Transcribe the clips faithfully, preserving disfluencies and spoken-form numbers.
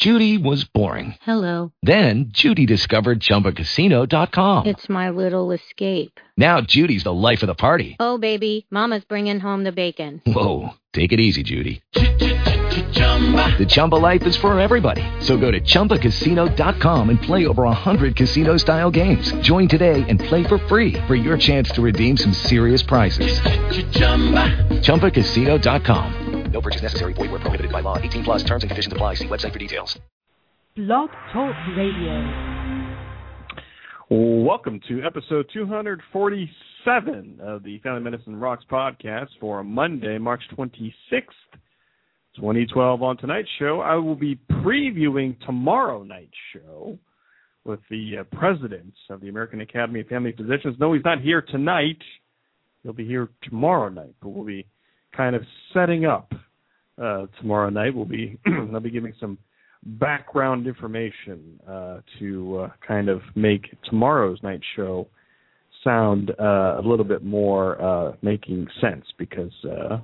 Judy was boring. Hello. Then Judy discovered Chumba Casino dot com. It's my little escape. Now Judy's the life of the party. Oh, baby, mama's bringing home the bacon. Whoa, take it easy, Judy. The Chumba life is for everybody. So go to Chumba Casino dot com and play over one hundred casino-style games. Join today and play for free for your chance to redeem some serious prizes. Chumba Casino dot com. No purchase necessary. Void where prohibited by law. eighteen plus terms and conditions apply. See website for details. Blog Talk Radio. Welcome to episode two forty-seven of the Family Medicine Rocks podcast for Monday, March twenty-sixth, twenty twelve. On tonight's show, I will be previewing tomorrow night's show with the uh, president of the American Academy of Family Physicians. No, he's not here tonight. He'll be here tomorrow night, but we'll be kind of setting up uh, tomorrow night. We'll be I'll be giving some background information uh, to uh, kind of make tomorrow's night show sound uh, a little bit more uh, making sense because, uh,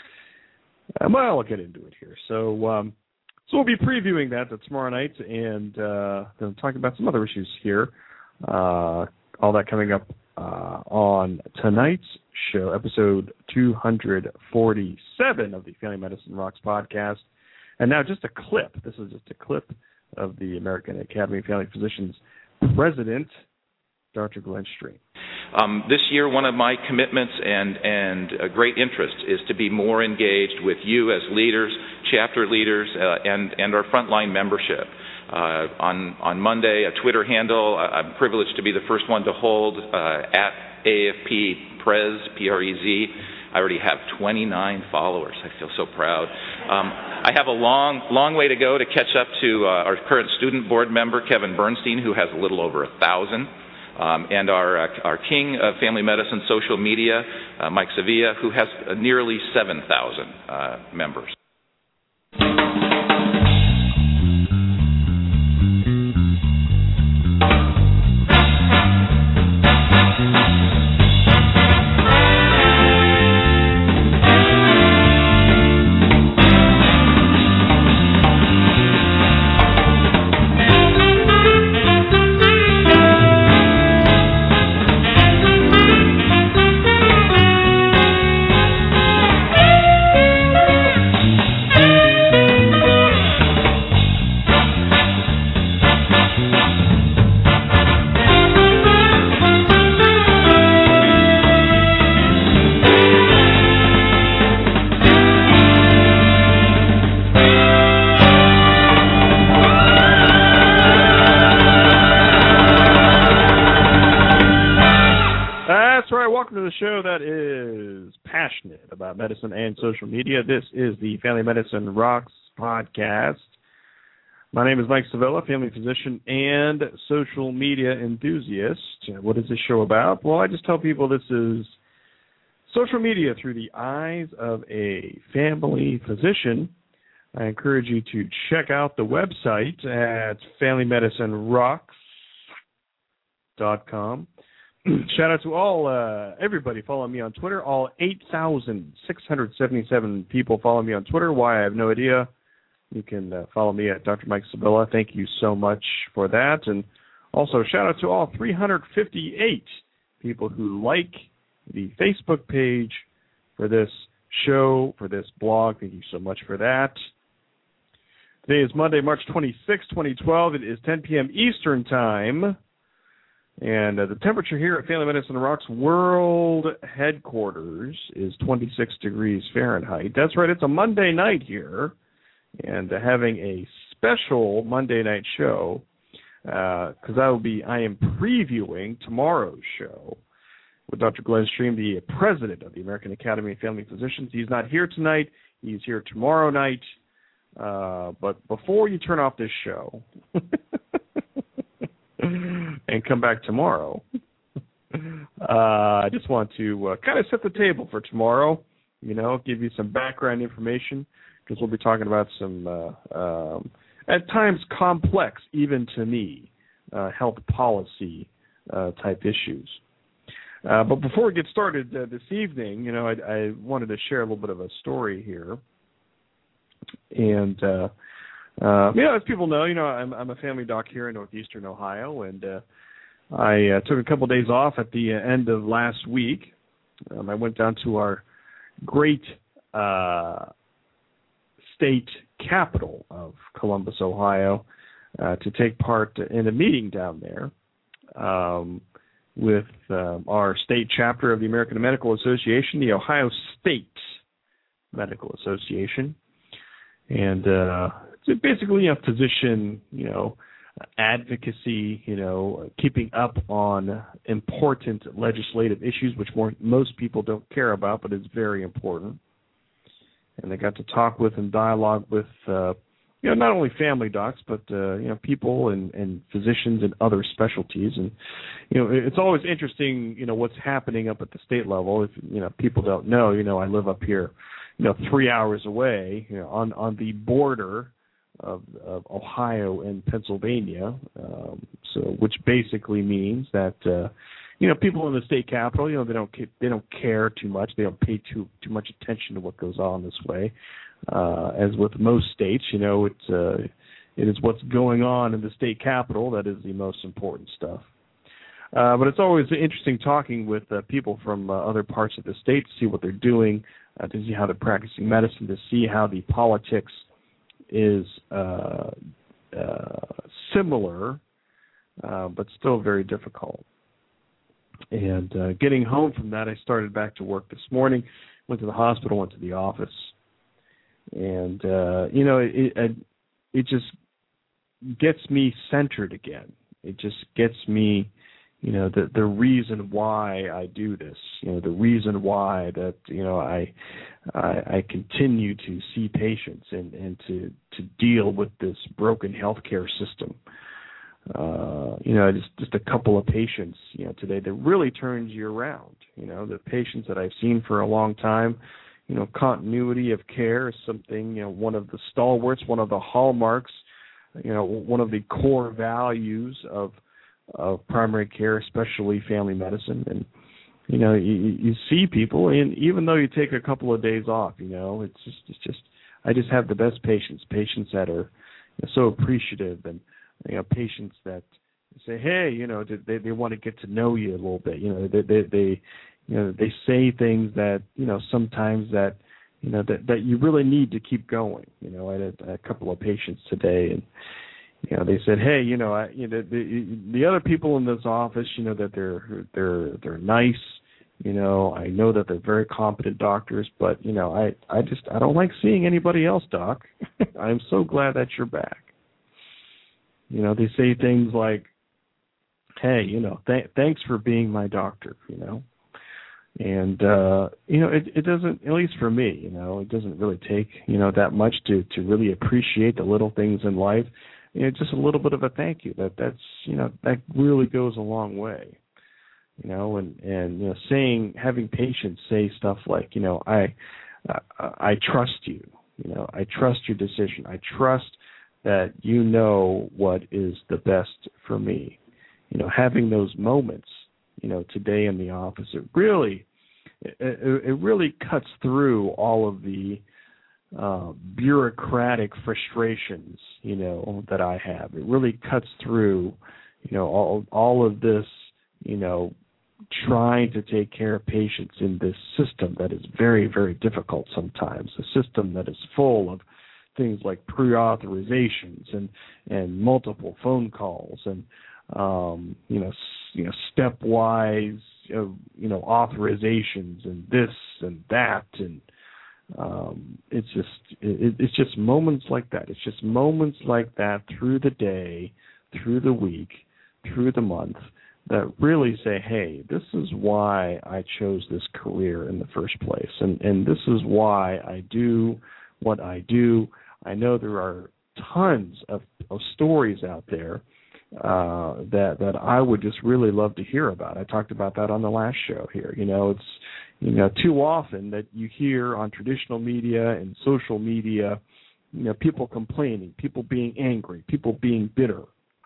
well, I'll get into it here. So, um, so we'll be previewing that tomorrow night and uh, then talking about some other issues here. Uh, all that coming up uh, on tonight's show, episode two forty-seven of the Family Medicine Rocks podcast. And now just a clip. This is just a clip of the American Academy of Family Physicians president, Doctor Glenn Stream. Um, this year, one of my commitments and, and a great interest is to be more engaged with you as leaders, chapter leaders, uh, and, and our frontline membership. Uh, on, on Monday, a Twitter handle, I'm privileged to be the first one to hold uh, at A F P Prez, P R E Z. I already have twenty-nine followers. I feel so proud. Um, I have a long, long way to go to catch up to uh, our current student board member, Kevin Bernstein, who has a little over a thousand, um, and our uh, our king of family medicine social media, uh, Mike Sevilla, who has uh, nearly seven thousand uh, members. Show that is passionate about medicine and social media. This is the Family Medicine Rocks podcast. My name is Mike Sevilla, family physician and social media enthusiast. What is this show about? Well, I just tell people this is social media through the eyes of a family physician. I encourage you to check out the website at family medicine rocks dot com. Shout out to all, uh, everybody following me on Twitter. All eight thousand six hundred seventy-seven people follow me on Twitter. Why, I have no idea. You can uh, follow me at Doctor Mike Sevilla. Thank you so much for that. And also shout out to all three hundred fifty-eight people who like the Facebook page for this show, for this blog. Thank you so much for that. Today is Monday, March twenty-sixth, twenty twelve. It is ten p.m. Eastern Time. And uh, the temperature here at Family Medicine Rocks World Headquarters is twenty-six degrees Fahrenheit. That's right, it's a Monday night here, and uh, having a special Monday night show because uh, I will be I am previewing tomorrow's show with Doctor Glenn Stream, the president of the American Academy of Family Physicians. He's not here tonight. He's here tomorrow night. Uh, but before you turn off this show and come back tomorrow, uh, I just want to uh, kind of set the table for tomorrow, you know, give you some background information, because we'll be talking about some, uh, um, at times complex, even to me, uh, health policy uh, type issues. Uh, but before we get started uh, this evening, you know, I, I wanted to share a little bit of a story here. And uh, Uh, you know, as people know, you know, I'm, I'm a family doc here in northeastern Ohio, and uh, I uh, took a couple days off at the end of last week. Um, I went down to our great uh, state capital of Columbus, Ohio, uh, to take part in a meeting down there um, with um, our state chapter of the American Medical Association, the Ohio State Medical Association, and uh, it's basically a physician, you know, advocacy, you know, keeping up on important legislative issues, which more, most people don't care about, but it's very important. And they got to talk with and dialogue with, uh, you know, not only family docs, but, uh, you know, people and, and physicians and other specialties. And, you know, it's always interesting, you know, what's happening up at the state level. If, you know, people don't know, you know, I live up here, you know, three hours away, you know, on, on the border of, of Ohio and Pennsylvania, um, so which basically means that, uh, you know, people in the state capitol, you know, they don't they don't care too much. They don't pay too too much attention to what goes on this way. Uh, as with most states, you know, it's uh, it is what's going on in the state capitol that is the most important stuff. Uh, but it's always interesting talking with uh, people from uh, other parts of the state to see what they're doing, uh, to see how they're practicing medicine, to see how the politics is uh, uh, similar, uh, but still very difficult. And uh, getting home from that, I started back to work this morning, went to the hospital, went to the office. And, uh, you know, it, it, it just gets me centered again. It just gets me, you know, the, the reason why I do this, you know, the reason why that, you know, I I, I continue to see patients and, and to, to deal with this broken healthcare system. Uh, you know, just, just a couple of patients, you know, today that really turns you around. You know, the patients that I've seen for a long time, you know, continuity of care is something, you know, one of the stalwarts, one of the hallmarks, you know, one of the core values of of primary care, especially family medicine. And, you know, you, you see people, and even though you take a couple of days off, you know, it's just, it's just, I just have the best patients, patients that are, you know, so appreciative, and, you know, patients that say, hey, you know, they they want to get to know you a little bit. You know, they they, they you know they say things that, you know, sometimes that, you know, that, that you really need to keep going. You know, I had a, a couple of patients today, and, you know, they said, hey, you know, I, you know, the the other people in this office, you know, that they're they're they're nice. You know, I know that they're very competent doctors, but, you know, I I just I don't like seeing anybody else, doc. I'm so glad that you're back. You know, they say things like, hey, you know, th- thanks for being my doctor, you know. And, uh, you know, it, it doesn't, at least for me, you know, it doesn't really take, you know, that much to, to really appreciate the little things in life. You know, just a little bit of a thank you. That that's, you know, that really goes a long way. You know, and, and you know, saying, having patients say stuff like, you know, I, uh, I trust you. You know, I trust your decision. I trust that you know what is the best for me. You know, having those moments, you know, today in the office, it really, it, it really cuts through all of the uh, bureaucratic frustrations, you know, that I have. It really cuts through, you know, all all of this, you know, trying to take care of patients in this system that is very, very difficult sometimes, a system that is full of things like pre-authorizations and, and multiple phone calls and, um, you know, you know, stepwise, uh, you know, authorizations and this and that. And um, it's just, it, it's just moments like that. It's just moments like that through the day, through the week, through the month, that really say, hey, this is why I chose this career in the first place. And, and this is why I do what I do. I know there are tons of, of stories out there uh, that that I would just really love to hear about. I talked about that on the last show here. You know, it's, you know, too often that you hear on traditional media and social media, you know, people complaining, people being angry, people being bitter,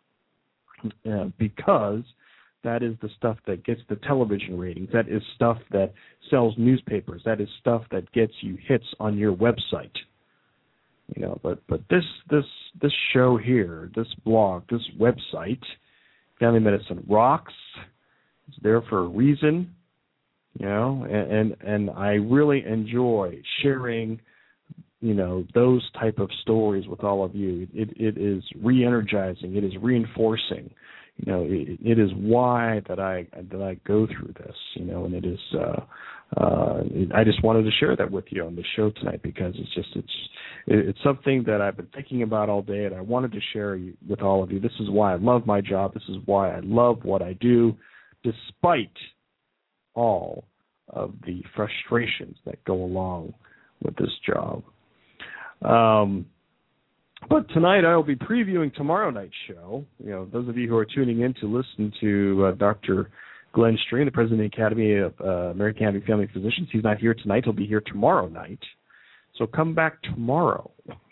uh, because that is the stuff that gets the television ratings. That is stuff that sells newspapers. That is stuff that gets you hits on your website. You know, but but this this this show here, this blog, this website, Family Medicine Rocks, it's there for a reason. You know, and and, and I really enjoy sharing, you know, those type of stories with all of you. It it is re-energizing. It is reinforcing. You know, it, it is why that I that I go through this. You know, and it is. Uh, uh, it, I just wanted to share that with you on the show tonight because it's just it's it's something that I've been thinking about all day, and I wanted to share with all of you. This is why I love my job. This is why I love what I do, despite all of the frustrations that go along with this job. Um, but tonight I will be previewing tomorrow night's show. You know, those of you who are tuning in to listen to uh, Doctor Glenn Stream, the president of the Academy of uh, American Academy of Family Physicians. He's not here tonight. He'll be here tomorrow night. So come back tomorrow,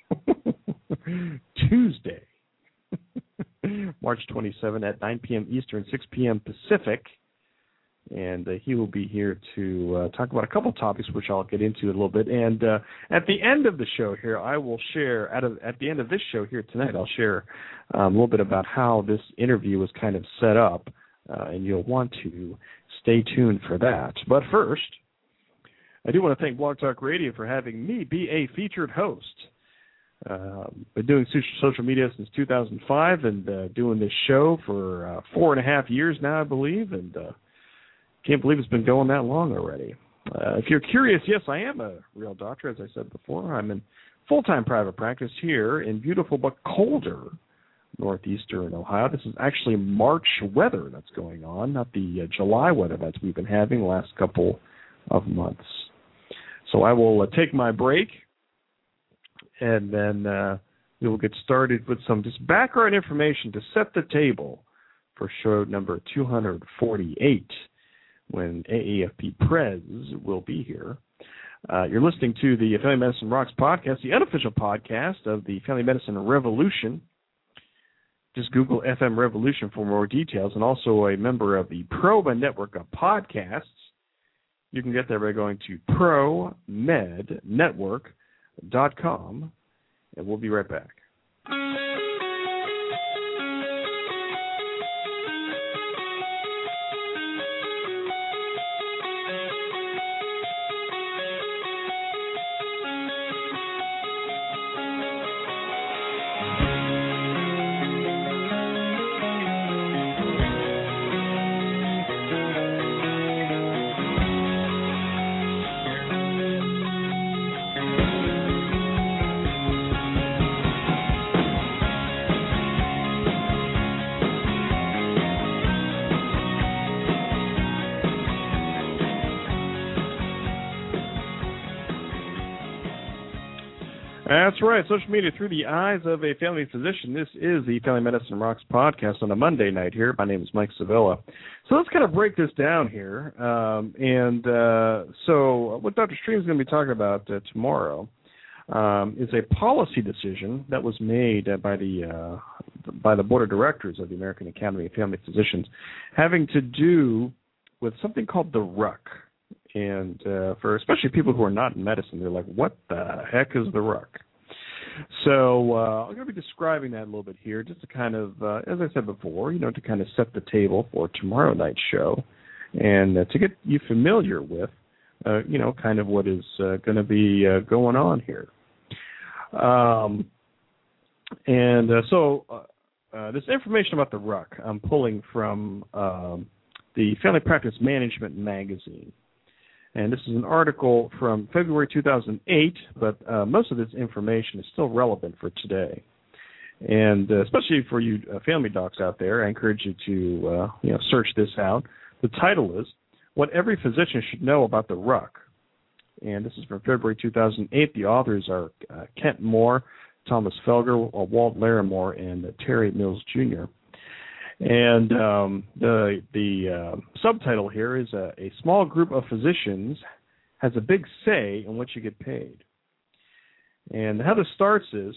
Tuesday, March twenty-seventh at nine p.m. Eastern, six p.m. Pacific. And uh, he will be here to uh, talk about a couple topics, which I'll get into in a little bit. And uh, at the end of the show here, I will share, at, a, at the end of this show here tonight, I'll share um, a little bit about how this interview was kind of set up, uh, and you'll want to stay tuned for that. But first, I do want to thank Blog Talk Radio for having me be a featured host. Uh, been doing social media since two thousand five and uh, doing this show for uh, four and a half years now, I believe, and uh, can't believe it's been going that long already. Uh, if you're curious, yes, I am a real doctor, as I said before. I'm in full-time private practice here in beautiful but colder northeastern Ohio. This is actually March weather that's going on, not the uh, July weather that we've been having the last couple of months. So I will uh, take my break, and then uh, we will get started with some just background information to set the table for show number two forty-eight. When A A F P Prez will be here. Uh, you're listening to the Family Medicine Rocks podcast, the unofficial podcast of the Family Medicine Revolution. Just Google F M Revolution for more details, and also a member of the Proba Network of podcasts. You can get there by going to pro med network dot com, and we'll be right back. That's right. Social media through the eyes of a family physician. This is the Family Medicine Rocks podcast on a Monday night here. My name is Mike Sevilla. So let's kind of break this down here. Um, and uh, so what Doctor Stream is going to be talking about uh, tomorrow um, is a policy decision that was made uh, by the uh, by the board of directors of the American Academy of Family Physicians, having to do with something called the R U C. And uh, for especially people who are not in medicine, they're like, what the heck is the R U C? So uh, I'm going to be describing that a little bit here just to kind of, uh, as I said before, you know, to kind of set the table for tomorrow night's show and uh, to get you familiar with, uh, you know, kind of what is uh, going to be uh, going on here. Um, and uh, so uh, uh, this information about the R U C I'm pulling from um, the Family Practice Management magazine. And this is an article from February two thousand eight, but uh, most of this information is still relevant for today. And uh, especially for you uh, family docs out there, I encourage you to uh, you know, search this out. The title is What Every Physician Should Know About the R U C. And this is from February two thousand eight. The authors are uh, Kent Moore, Thomas Felger, uh, Walt Larimore, and uh, Terry Mills Junior And um, the the uh, subtitle here is uh, a small group of physicians has a big say in what you get paid. And how this starts is,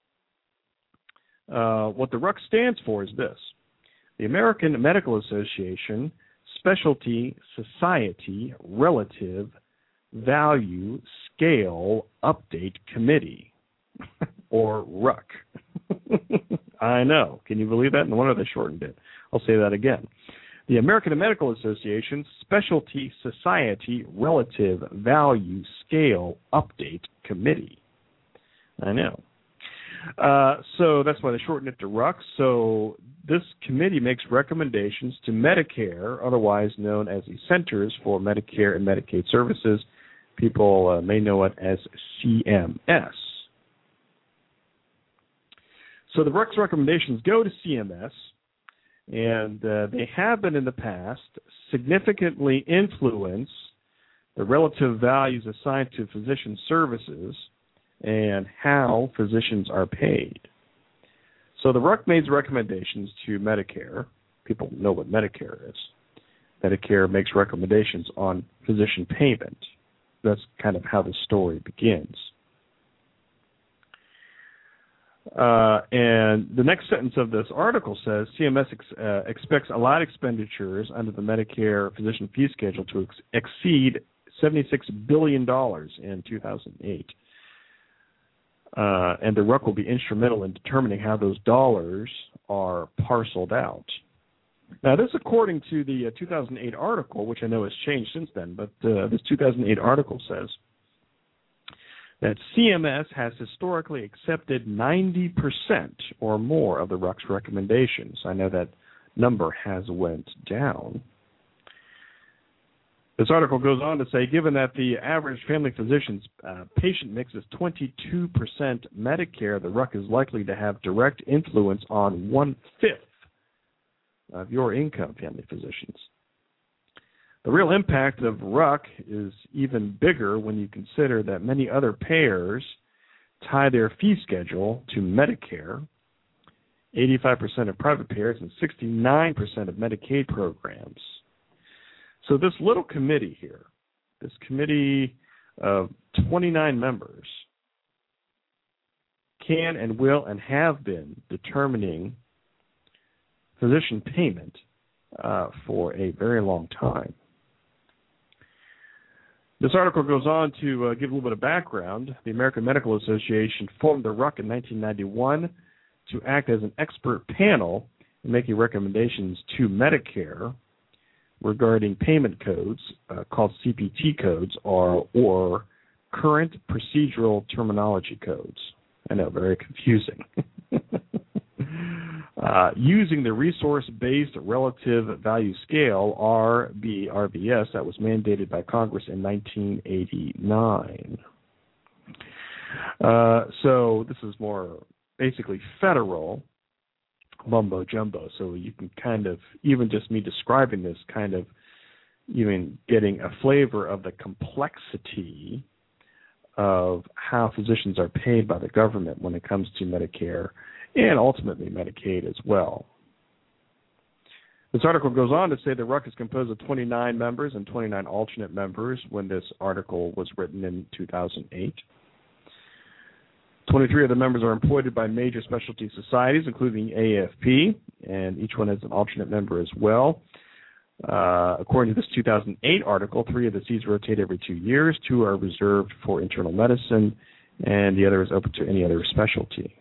uh, what the R U C stands for is this: the American Medical Association Specialty Society Relative Value Scale Update Committee. or R U C. I know. Can you believe that? No wonder they shortened it. I'll say that again. The American Medical Association Specialty Society Relative Value Scale Update Committee. I know. Uh, so that's why they shortened it to R U C. So this committee makes recommendations to Medicare, otherwise known as the Centers for Medicare and Medicaid Services. People uh, may know it as C M S. So the R U C's recommendations go to C M S, and uh, they have been in the past significantly influence the relative values assigned to physician services and how physicians are paid. So the R U C made recommendations to Medicare. People know what Medicare is. Medicare makes recommendations on physician payment. That's kind of how the story begins. Uh, and the next sentence of this article says C M S ex, uh, expects a lot of expenditures under the Medicare physician fee schedule to ex- exceed seventy-six billion dollars in two thousand eight. Uh, and the R U C will be instrumental in determining how those dollars are parceled out. Now, this according to the uh, two thousand eight article, which I know has changed since then, but uh, this two thousand eight article says that C M S has historically accepted ninety percent or more of the R U C's recommendations. I know that number has went down. This article goes on to say, given that the average family physician's uh, patient mix is twenty-two percent Medicare, the R U C is likely to have direct influence on one-fifth of your income, family physicians. The real impact of R U C is even bigger when you consider that many other payers tie their fee schedule to Medicare, eighty-five percent of private payers, and sixty-nine percent of Medicaid programs. So this little committee here, this committee of twenty-nine members, can and will and have been determining physician payment uh, for a very long time. This article goes on to uh, give a little bit of background. The American Medical Association formed the R U C in nineteen ninety-one to act as an expert panel in making recommendations to Medicare regarding payment codes uh, called C P T codes or, or current procedural terminology codes. I know, very confusing. uh, using the resource-based relative value scale, R B R V S, that was mandated by Congress in nineteen eighty-nine. Uh, so this is more basically federal mumbo jumbo. So you can kind of, even just me describing this, kind of even getting a flavor of the complexity of how physicians are paid by the government when it comes to Medicare and ultimately Medicaid as well. This article goes on to say the R U C is composed of twenty-nine members and twenty-nine alternate members when this article was written in two thousand eight. twenty-three of the members are employed by major specialty societies, including A A F P, and each one has an alternate member as well. Uh, according to this two thousand eight article, three of the seats rotate every two years, two are reserved for internal medicine, and the other is open to any other specialty.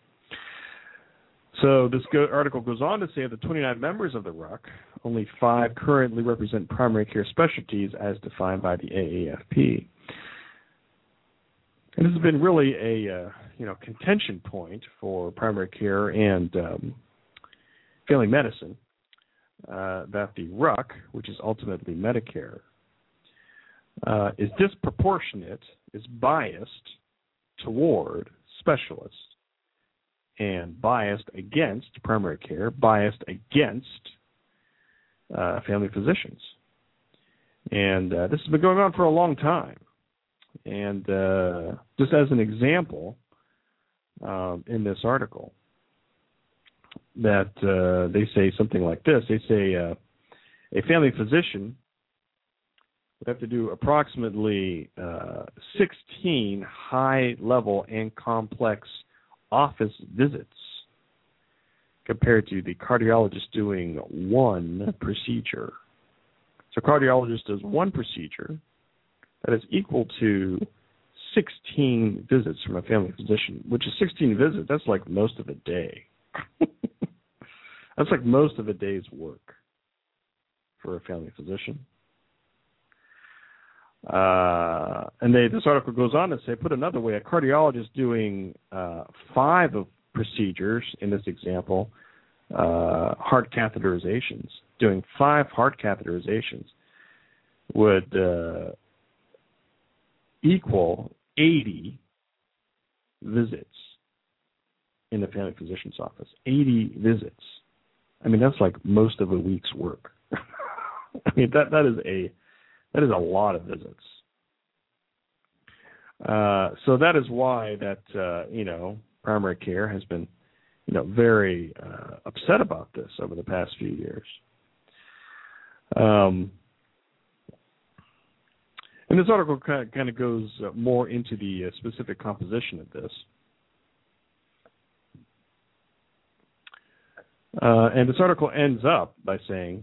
So this go- article goes on to say of the twenty-nine members of the R U C, only five currently represent primary care specialties as defined by the A A F P. And this has been really a uh, you know contention point for primary care and um, family medicine, uh, that the R U C, which is ultimately Medicare, uh, is disproportionate, is biased toward specialists, and biased against primary care, biased against uh, family physicians. And uh, this has been going on for a long time. And uh, just as an example, um, in this article, that uh, they say something like this. They say uh, a family physician would have to do approximately uh, sixteen high-level and complex office visits compared to the cardiologist doing one procedure. So cardiologist does one procedure that is equal to sixteen visits from a family physician, which is sixteen visits. That's like most of a day. That's like most of a day's work for a family physician. Uh, and they, this article goes on to say, put another way, a cardiologist doing uh, five of procedures, in this example, uh, heart catheterizations, doing five heart catheterizations would uh, equal eighty visits in the family physician's office. eighty visits. I mean, that's like most of a week's work. I mean, that that is a that is a lot of visits. Uh, so that is why that uh, you know primary care has been you know very uh, upset about this over the past few years. Um, and this article kind of goes more into the uh, specific composition of this. Uh, and this article ends up by saying,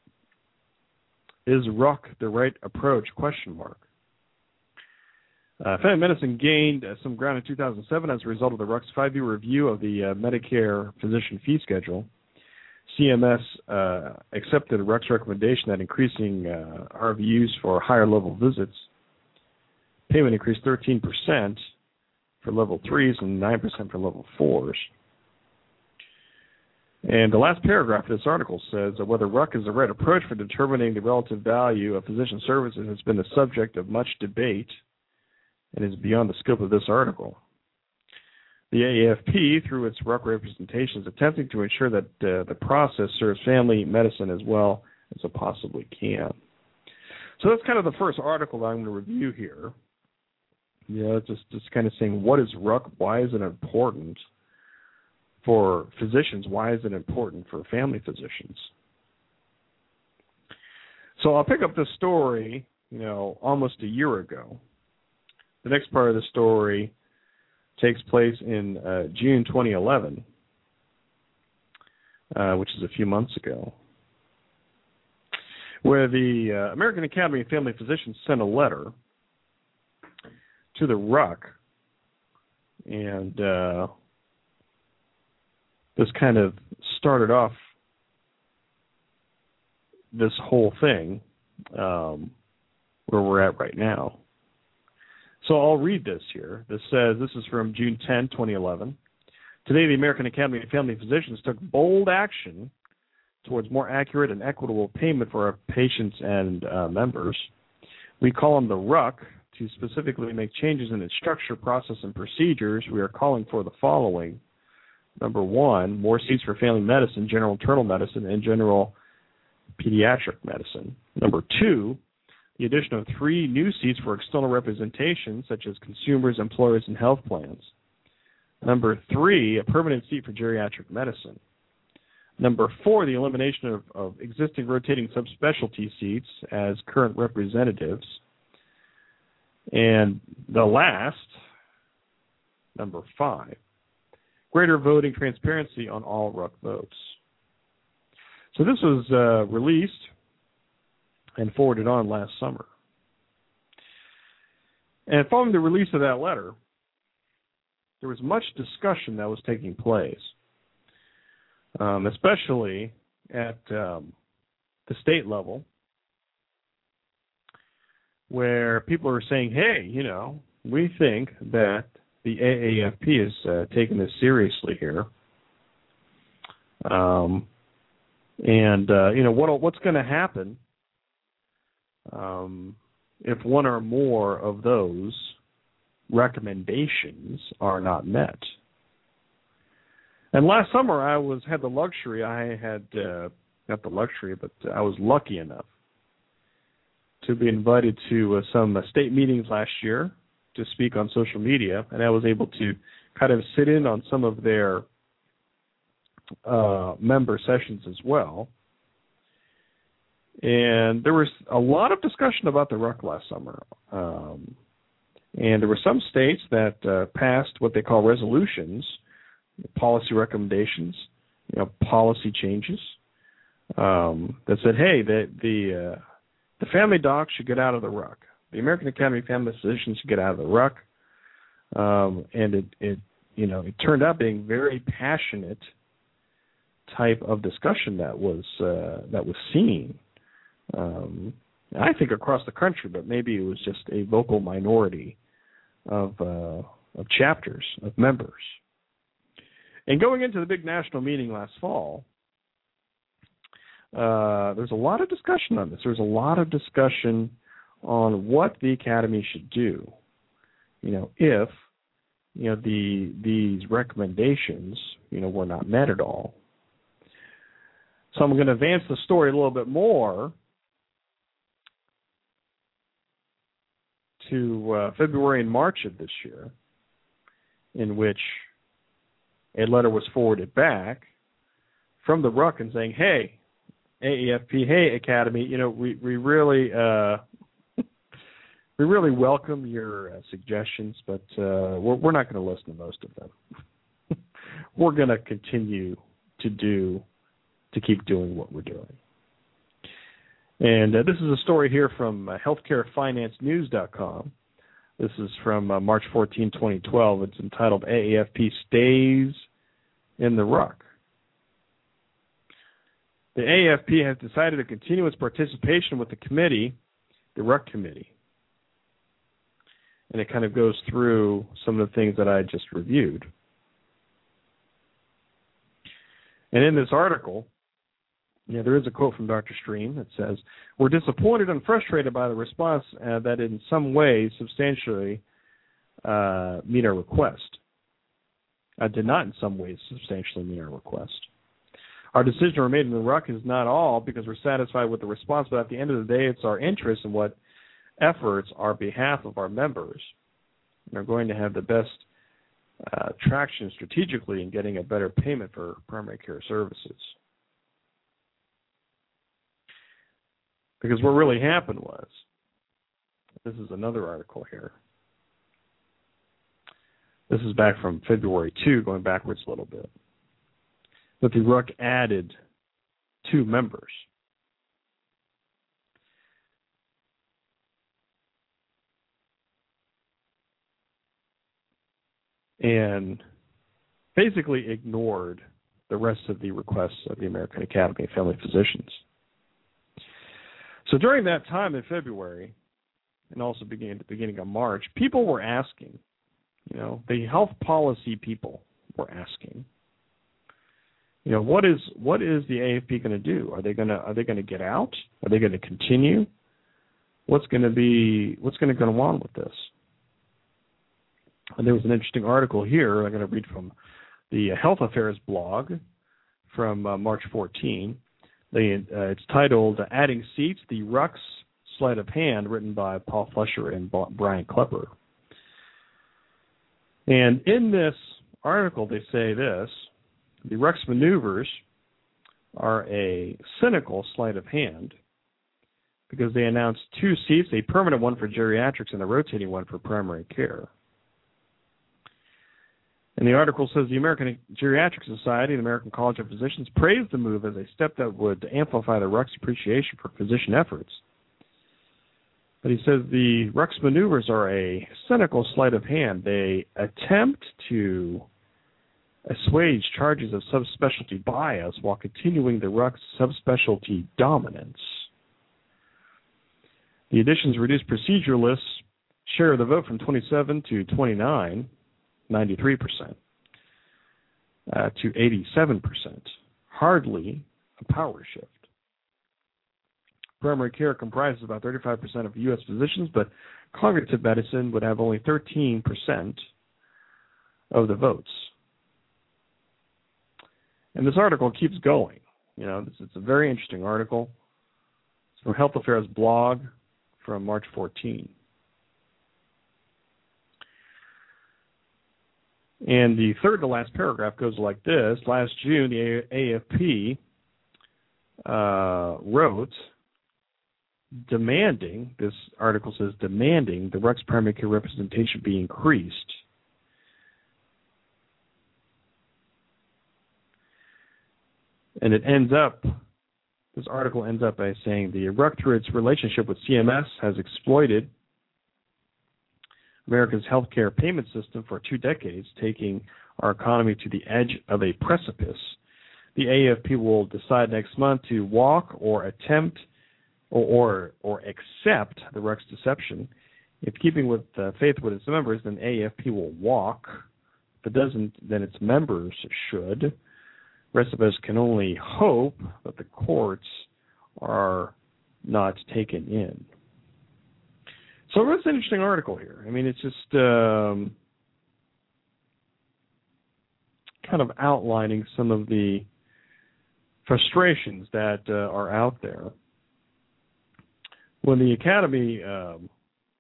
is R U C the right approach, question mark. Uh, family medicine gained uh, some ground in two thousand seven as a result of the R U C's five-year review of the uh, Medicare physician fee schedule. C M S uh, accepted R U C's recommendation that increasing uh, R V Us for higher-level visits, payment increased thirteen percent for level threes and nine percent for level fours. And the last paragraph of this article says that whether R U C is the right approach for determining the relative value of physician services has been the subject of much debate and is beyond the scope of this article. The A A F P, through its R U C representation, is attempting to ensure that uh, the process serves family medicine as well as it possibly can. So that's kind of the first article that I'm going to review here. You know, just, just kind of saying, what is R U C? Why is it important for physicians? Why is it important for family physicians? So I'll pick up this story, you know, almost a year ago. The next part of the story takes place in uh, June twenty eleven, uh, which is a few months ago, where the uh, American Academy of Family Physicians sent a letter to the R U C, and uh, this kind of started off this whole thing um, where we're at right now. So I'll read this here. This says, this is from June tenth, twenty eleven. Today, the American Academy of Family Physicians took bold action towards more accurate and equitable payment for our patients and uh, members. We call on the R U C to specifically make changes in its structure, process, and procedures. We are calling for the following. Number one, more seats for family medicine, general internal medicine, and general pediatric medicine. Number two, the addition of three new seats for external representation, such as consumers, employers, and health plans. Number three, a permanent seat for geriatric medicine. Number four, the elimination of, of existing rotating subspecialty seats as current representatives. And the last, number five, greater voting transparency on all R U C votes. So this was uh, released and forwarded on last summer. And following the release of that letter, there was much discussion that was taking place, um, especially at um, the state level, where people are saying, hey, you know, we think that the A A F P is uh, taking this seriously here. Um, and, uh, you know, what what's going to happen Um, if one or more of those recommendations are not met. And last summer, I was had the luxury. I had uh, not the luxury, but I was lucky enough to be invited to uh, some uh, state meetings last year to speak on social media, and I was able to kind of sit in on some of their uh, member sessions as well. And there was a lot of discussion about the R U C last summer. Um, and there were some states that uh, passed what they call resolutions, policy recommendations, you know, policy changes, um, that said, hey, the the, uh, the family docs should get out of the R U C. The American Academy of Family Physicians should get out of the R U C. Um, and it, it, you know, it turned out being very passionate type of discussion that was uh, that was seen. Um, I think across the country, but maybe it was just a vocal minority of uh, of chapters, of members. And going into the big national meeting last fall, uh, there's a lot of discussion on this. There's a lot of discussion on what the Academy should do. You know, if you know the these recommendations, you know, were not met at all. So I'm going to advance the story a little bit more to uh, February and March of this year, in which a letter was forwarded back from the R U C and saying, "Hey, A A F P, hey Academy, you know, we we really uh, we really welcome your uh, suggestions, but uh, we're we're not going to listen to most of them. We're going to continue to do to keep doing what we're doing." And uh, this is a story here from uh, healthcare finance news dot com. This is from uh, March fourteenth, twenty twelve. It's entitled A A F P Stays in the R U C. The A A F P has decided to continue its participation with the committee, the R U C committee. And it kind of goes through some of the things that I just reviewed. And in this article, yeah, there is a quote from Doctor Stream that says, "We're disappointed and frustrated by the response uh, that in some ways substantially uh, meet our request. Uh, did not in some ways substantially meet our request. Our decision to remain in the R U C is not all because we're satisfied with the response, but at the end of the day, it's our interest in what efforts on behalf of our members are going to have the best uh, traction strategically in getting a better payment for primary care services." Because what really happened was, this is another article here. This is back from February second, going backwards a little bit. That the R U C added two members. And basically ignored the rest of the requests of the American Academy of Family Physicians. So during that time in February, and also beginning at the beginning of March, people were asking, you know, the health policy people were asking, you know, what is what is the A A F P going to do? Are they going to are they going to get out? Are they going to continue? What's going to be what's going to go on with this? And there was an interesting article here I'm going to read from the Health Affairs blog from uh, March fourteenth. They, uh, it's titled "Adding Seats: The R U C's Sleight of Hand," written by Paul Fletcher and Brian Klepper. And in this article, they say this: the R U C's maneuvers are a cynical sleight of hand because they announced two seats, a permanent one for geriatrics and a rotating one for primary care. And the article says the American Geriatric Society and the American College of Physicians praised the move as a step that would amplify the R U C's appreciation for physician efforts. But he says the R U C's maneuvers are a cynical sleight of hand. They attempt to assuage charges of subspecialty bias while continuing the R U C's subspecialty dominance. The additions reduce proceduralists' share of the vote from twenty-seven to twenty-nine. ninety-three percent, uh, to eighty-seven percent. Hardly a power shift. Primary care comprises about thirty-five percent of U S physicians, but cognitive medicine would have only thirteen percent of the votes. And this article keeps going. You know, this, it's a very interesting article. It's from Health Affairs blog from March fourteenth. And the third to last paragraph goes like this. Last June, the A A F P uh, wrote demanding, this article says, demanding the R U C's primary care representation be increased. And it ends up, this article ends up by saying the R U C, through its relationship with C M S, has exploited America's healthcare payment system for two decades, taking our economy to the edge of a precipice. The A A F P will decide next month to walk or attempt or or, or accept the R U C's deception. If keeping with uh, faith with its members, then A A F P will walk. If it doesn't, then its members should. The rest of us can only hope that the courts are not taken in. So it's an interesting article here. I mean, it's just um, kind of outlining some of the frustrations that uh, are out there. When the Academy um,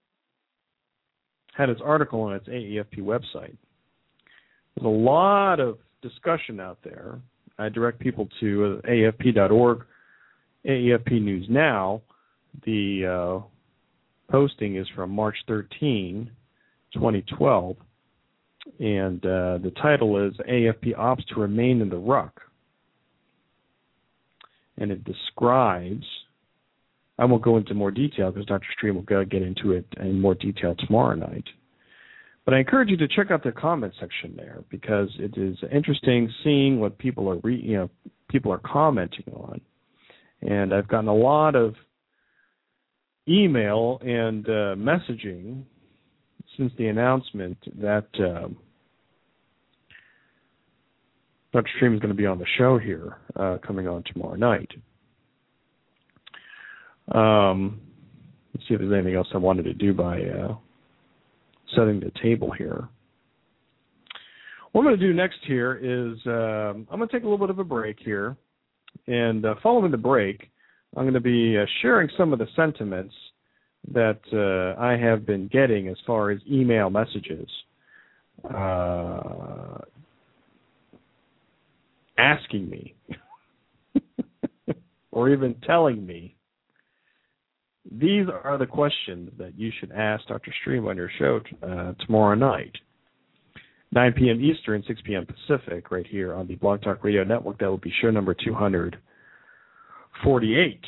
had its article on its A A F P website, there's a lot of discussion out there. I direct people to A A F P dot org, A A F P News Now. The uh, posting is from March thirteenth, twenty twelve, and uh, the title is A A F P Opts to Remain in the R U C. And it describes, I won't go into more detail because Doctor Stream will go get into it in more detail tomorrow night. But I encourage you to check out the comment section there because it is interesting seeing what people are, re, you know, people are commenting on. And I've gotten a lot of email and uh, messaging since the announcement that um, Doctor Stream is going to be on the show here uh, coming on tomorrow night. Um, let's see if there's anything else I wanted to do by uh, setting the table here. What I'm going to do next here is um, I'm going to take a little bit of a break here. And uh, following the break, I'm going to be uh, sharing some of the sentiments that uh, I have been getting as far as email messages uh, asking me or even telling me these are the questions that you should ask Doctor Stream on your show uh, tomorrow night, nine p.m. Eastern, six p.m. Pacific, right here on the Blog Talk Radio Network. That will be show number two hundred forty-eight.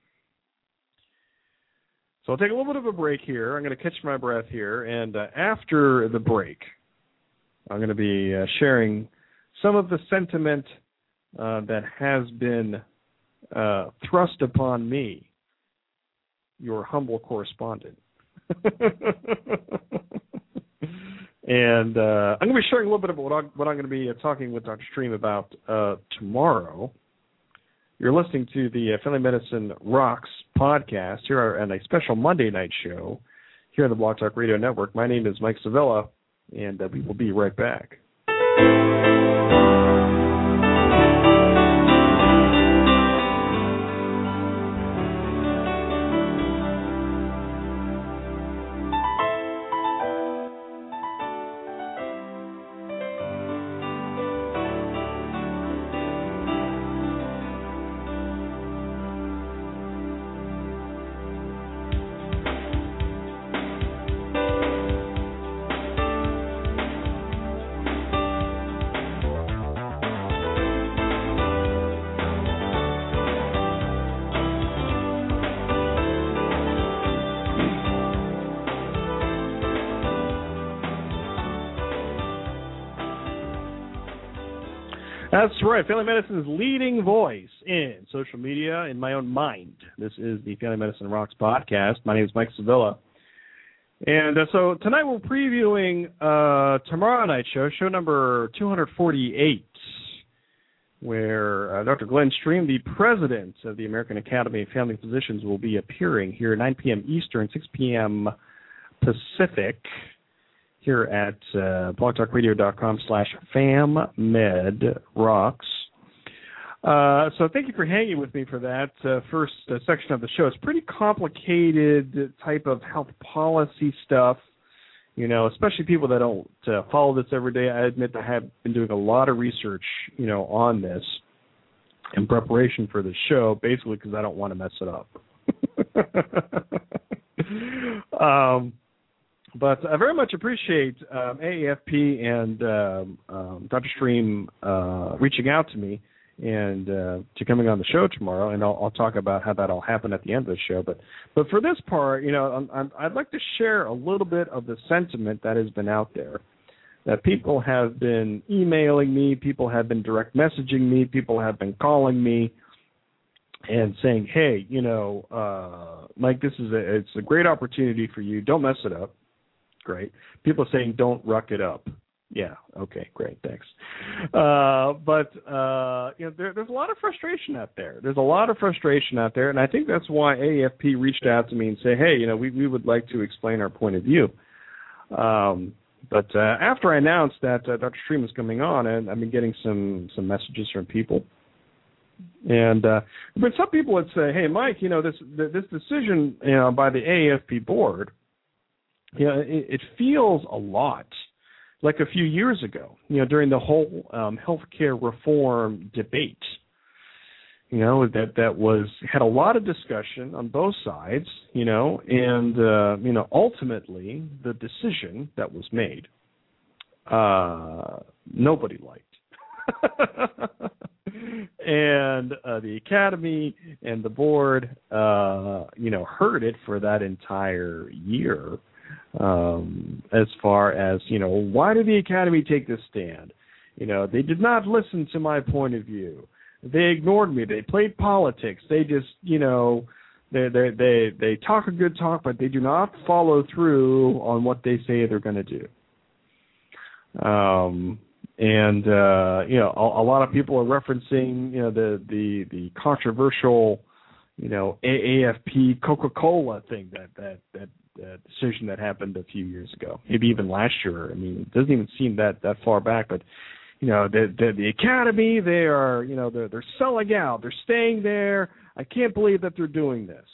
So I'll take a little bit of a break here. I'm going to catch my breath here, and uh, after the break, I'm going to be uh, sharing some of the sentiment uh, that has been uh, thrust upon me, your humble correspondent. And uh, I'm going to be sharing a little bit about what, I, what I'm going to be uh, talking with Doctor Stream about uh, tomorrow. You're listening to the uh, Family Medicine Rocks podcast here on a special Monday night show here on the Blog Talk Radio Network. My name is Mike Sevilla, and uh, we will be right back. That's right. Family Medicine's leading voice in social media, in my own mind. This is the Family Medicine Rocks podcast. My name is Mike Sevilla. And uh, so tonight we're previewing uh, tomorrow night's show, show number two hundred forty-eight, where uh, Doctor Glenn Stream, the president of the American Academy of Family Physicians, will be appearing here at nine p.m. Eastern, six p.m. Pacific, here at uh, blogtalkradio.com slash fammedrocks. Uh, so thank you for hanging with me for that uh, first uh, section of the show. It's pretty complicated type of health policy stuff, you know, especially people that don't uh, follow this every day. I admit I have been doing a lot of research, you know, on this in preparation for the show, basically because I don't want to mess it up. um But I very much appreciate um, A A F P and um, um, Doctor Stream uh, reaching out to me and uh, to coming on the show tomorrow, and I'll, I'll talk about how that all happened at the end of the show. But but for this part, you know, I'm, I'm, I'd like to share a little bit of the sentiment that has been out there, that people have been emailing me, people have been direct messaging me, people have been calling me and saying, hey, you know, uh, Mike, this is a, it's a great opportunity for you. Don't mess it up. Great. People are saying, don't ruck it up. Yeah. Okay. Great. Thanks. Uh, but uh, you know, there, there's a lot of frustration out there. There's a lot of frustration out there, and I think that's why A A F P reached out to me and say, hey, you know, we we would like to explain our point of view. Um, but uh, after I announced that uh, Doctor Stream was coming on, and I've been getting some some messages from people, and uh, but some people would say, hey, Mike, you know, this this decision, you know, by the A A F P board, you know, it, it feels a lot like a few years ago, you know, during the whole um, healthcare reform debate, you know, that, that was, had a lot of discussion on both sides, you know, and, uh, you know, ultimately the decision that was made, uh, nobody liked. And uh, the Academy and the board, uh, you know, heard it for that entire year. Um, as far as, you know, why did the Academy take this stand? You know, they did not listen to my point of view. They ignored me. They played politics. They just, you know, they they they, they talk a good talk, but they do not follow through on what they say they're going to do. Um, and, uh, you know, a, a lot of people are referencing, you know, the, the, the controversial, you know, A A F P Coca-Cola thing that, that, that, Uh, decision that happened a few years ago, maybe even last year. I mean, it doesn't even seem that, that far back, but, you know, the, the, the Academy, they are, you know, they're, they're selling out. They're staying there. I can't believe that they're doing this.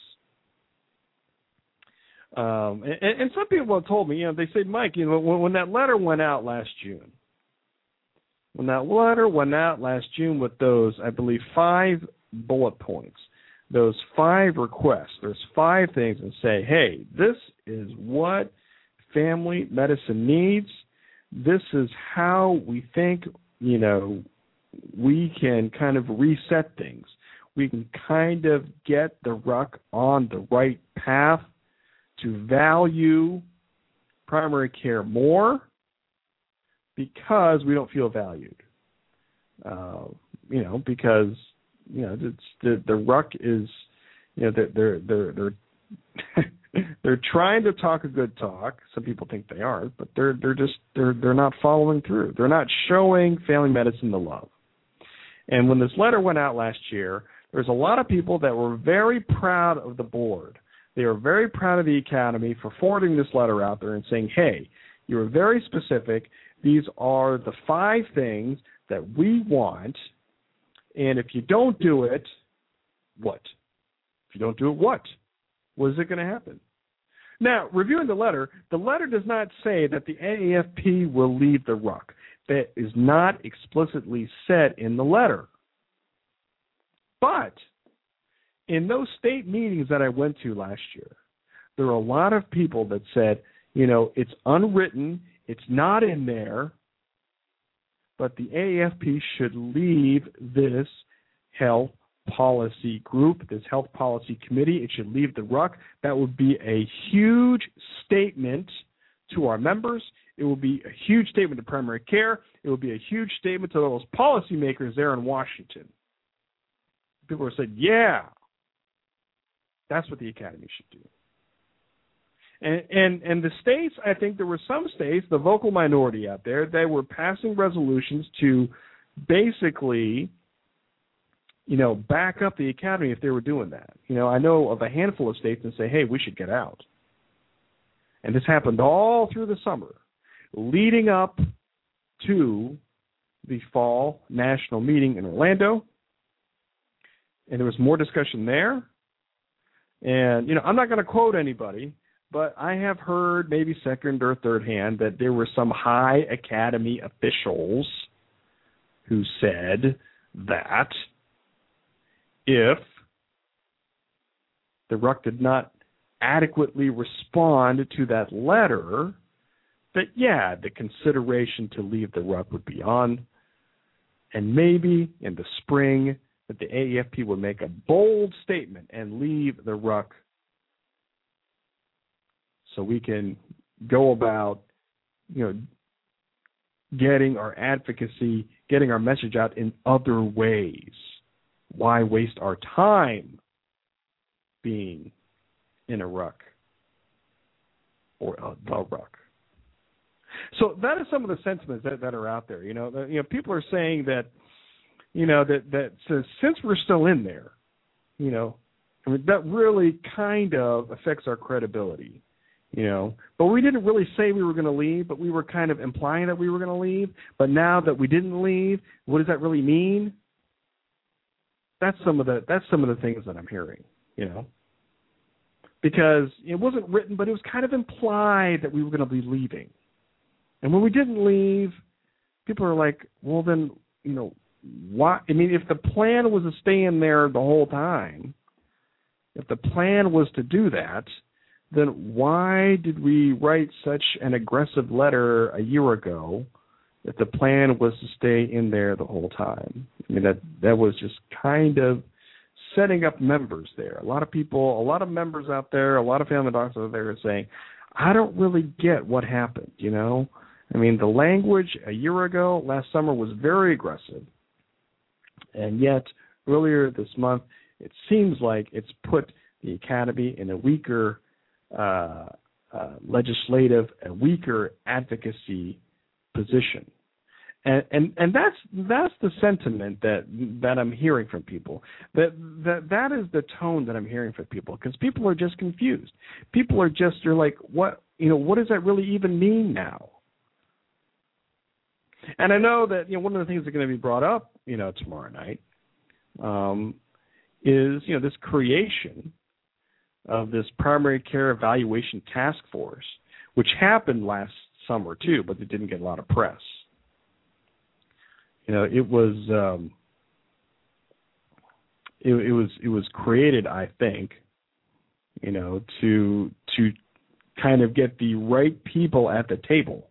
Um, and, and some people have told me, you know, they say, Mike, you know, when, when that letter went out last June, when that letter went out last June with those, I believe, five bullet points, those five requests, there's five things, and say, hey, this is what family medicine needs. This is how we think, you know, we can kind of reset things. We can kind of get the R U C on the right path to value primary care more because we don't feel valued. Uh, you know, because You know, it's, the the R U C is, you know, they're they're they're they're, they're trying to talk a good talk. Some people think they are, but they're they're just they're they're not following through. They're not showing family medicine the love. And when this letter went out last year, there's a lot of people that were very proud of the board. They were very proud of the Academy for forwarding this letter out there and saying, hey, you were very specific. These are the five things that we want. And if you don't do it, what? If you don't do it, what? What is it going to happen? Now, reviewing the letter, the letter does not say that the A A F P will leave the R U C. That is not explicitly said in the letter. But in those state meetings that I went to last year, there were a lot of people that said, you know, it's unwritten, it's not in there, but the A A F P should leave this health policy group, this health policy committee. It should leave the R U C. That would be a huge statement to our members. It will be a huge statement to primary care. It will be a huge statement to those policymakers there in Washington. People are saying, yeah, that's what the Academy should do. And, and and the states, I think there were some states, the vocal minority out there, they were passing resolutions to basically, you know, back up the Academy if they were doing that. You know, I know of a handful of states that say, hey, we should get out. And this happened all through the summer, leading up to the fall national meeting in Orlando. And there was more discussion there. And, you know, I'm not going to quote anybody, but I have heard maybe second or third hand that there were some high Academy officials who said that if the R U C did not adequately respond to that letter, that, yeah, the consideration to leave the R U C would be on. and maybe in the spring that the A E F P would make a bold statement and leave the ruck so we can go about, you know, getting our advocacy, getting our message out in other ways. Why waste our time being in a ruck or uh, the ruck? So that is some of the sentiments that, that are out there. You know, the, you know, people are saying that, you know, that that says, since we're still in there, you know, I mean, that really kind of affects our credibility. You know, but we didn't really say we were going to leave, but we were kind of implying that we were going to leave. But now that we didn't leave, what does that really mean? That's some of the that's some of the things that I'm hearing, you know, because it wasn't written, but it was kind of implied that we were going to be leaving. And when we didn't leave, people are like, well, then, you know, why? I mean, if the plan was to stay in there the whole time, if the plan was to do that, then why did we write such an aggressive letter a year ago if the plan was to stay in there the whole time? I mean, that, that was just kind of setting up members there. A lot of people, a lot of members out there, a lot of family doctors out there are saying, I don't really get what happened, you know? I mean, the language a year ago, last summer, was very aggressive. And yet, earlier this month, it seems like it's put the Academy in a weaker Uh, uh, legislative, a weaker advocacy position, and and and that's that's the sentiment that that I'm hearing from people. That that that is the tone that I'm hearing from people, because people are just confused. People are just they're like, what you know, what does that really even mean now? And I know that you know one of the things that's going to be brought up, you know, tomorrow night, um, is you know this creation of this primary care evaluation task force, which happened last summer too, but it didn't get a lot of press. You know, it was um, it, it was it was created, I think, you know, to to kind of get the right people at the table.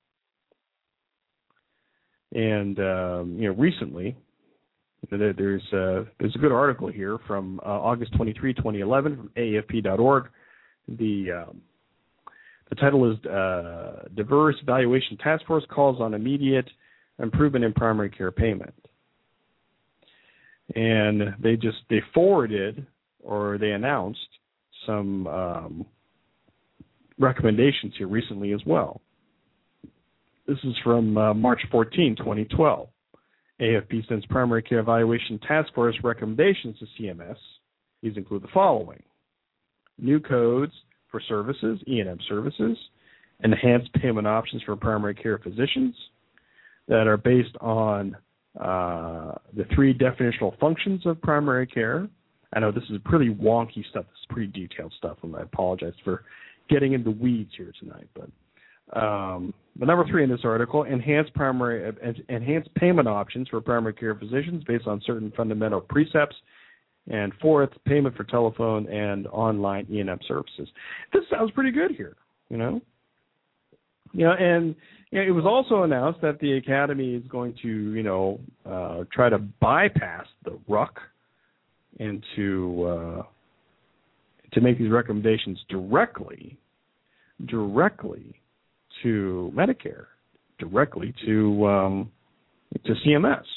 And um, you know, recently, There's a, there's a good article here from uh, August twenty-third, twenty eleven from A E F P dot org. The, um, the title is uh, Diverse Evaluation Task Force Calls on Immediate Improvement in Primary Care Payment. And they just they forwarded or they announced some um, recommendations here recently as well. This is from uh, March fourteenth, twenty twelve. A E F P sends Primary Care Evaluation Task Force recommendations to C M S. These include the following: new codes for services, E and M services, enhanced payment options for primary care physicians that are based on uh, the three definitional functions of primary care. I know this is pretty wonky stuff. This is pretty detailed stuff, and I apologize for getting into weeds here tonight, but Um, but number three in this article, enhanced primary, uh, enhanced payment options for primary care physicians based on certain fundamental precepts. And fourth, payment for telephone and online E and M services. This sounds pretty good here, you know. You know, and you know, it was also announced that the Academy is going to, you know, uh, try to bypass the ruck and to uh, to make these recommendations directly, directly. to Medicare, directly to um, to C M S.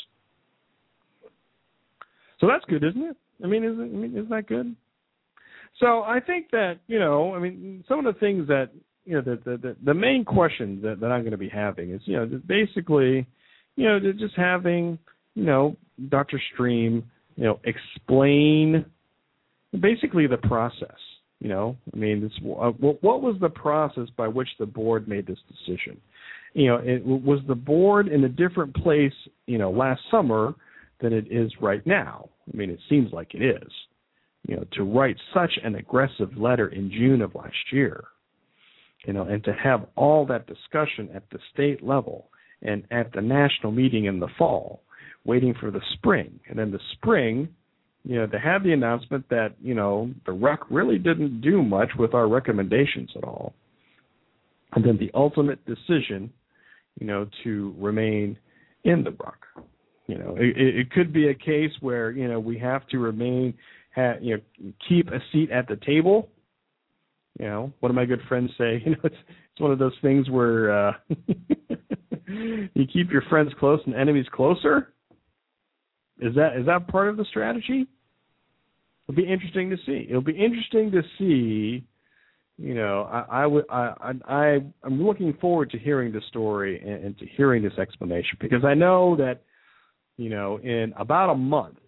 So that's good, isn't it? I mean, isn't I mean, isn't that good? So I think that you know, I mean, some of the things that you know, the the, the main question that, that I'm going to be having is you know, basically, you know, just having you know, Doctor Stream, you know, explain basically the process. You know, I mean, this, uh, what was the process by which the board made this decision? You know, it, was the board in a different place, you know, last summer than it is right now? I mean, it seems like it is. You know, to write such an aggressive letter in June of last year, you know, and to have all that discussion at the state level and at the national meeting in the fall, waiting for the spring, and then the spring. You know, to have the announcement that, you know, the ruck really didn't do much with our recommendations at all. And then the ultimate decision, you know, to remain in the ruck. You know, it, it could be a case where, you know, we have to remain, ha, you know, keep a seat at the table. You know, one of my good friends say, you know, it's it's one of those things where uh, you keep your friends close and enemies closer. Is that is that part of the strategy? It'll be interesting to see. It'll be interesting to see. You know, I, I would I I I'm looking forward to hearing the story and, and to hearing this explanation, because I know that, you know, in about a month,